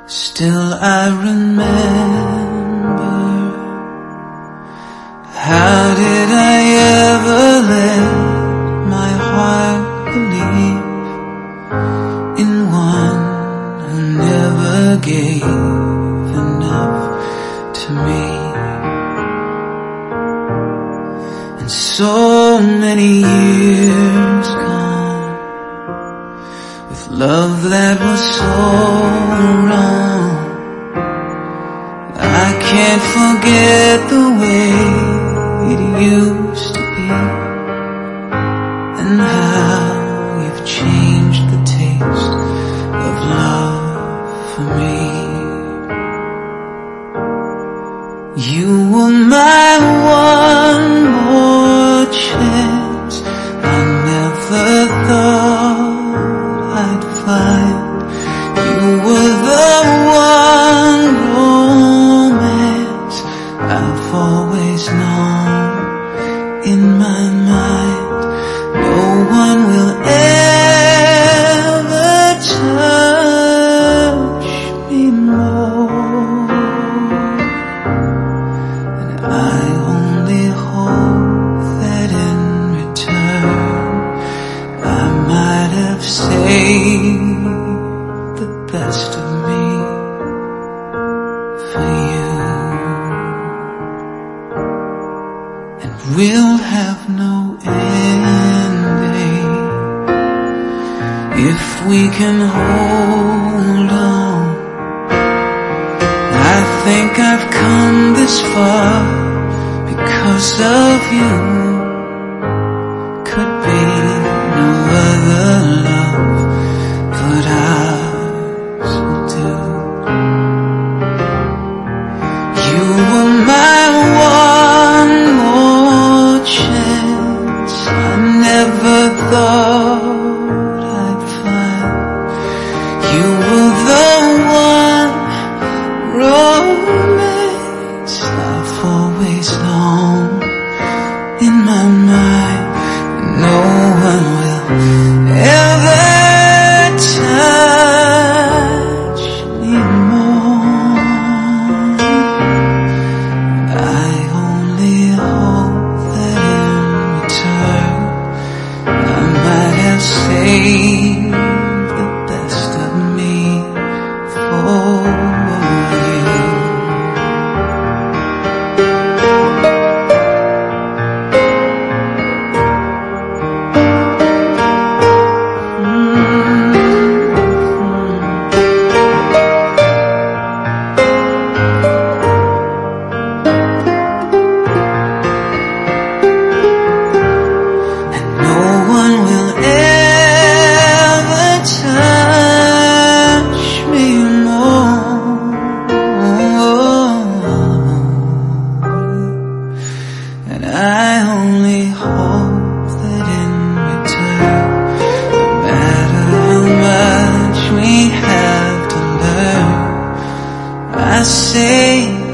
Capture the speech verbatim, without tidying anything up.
Still I remember, how did I ever let my heart believe in one who never gave enough to me? And so many years gone, with love that was so wrong, I can't forget the way it used to be, and how you've changed the taste of love for me. You were my one more chance I never thought I'd find. You were the one romance I've always known in my mind. No one will ever touch me more, and I only hope that in return I might have saved the best of me for you. And we'll have no ending if we can hold on. I think I've come this far because of you. Could be no other love but ours will do. You were my one more chance I never thought I'd find. You were the one romance I've always known in my mind. No one will ever touch me more. I only hope that in return I might have saved the best of me for you. I only hope that in return, no matter how much we have to learn, I say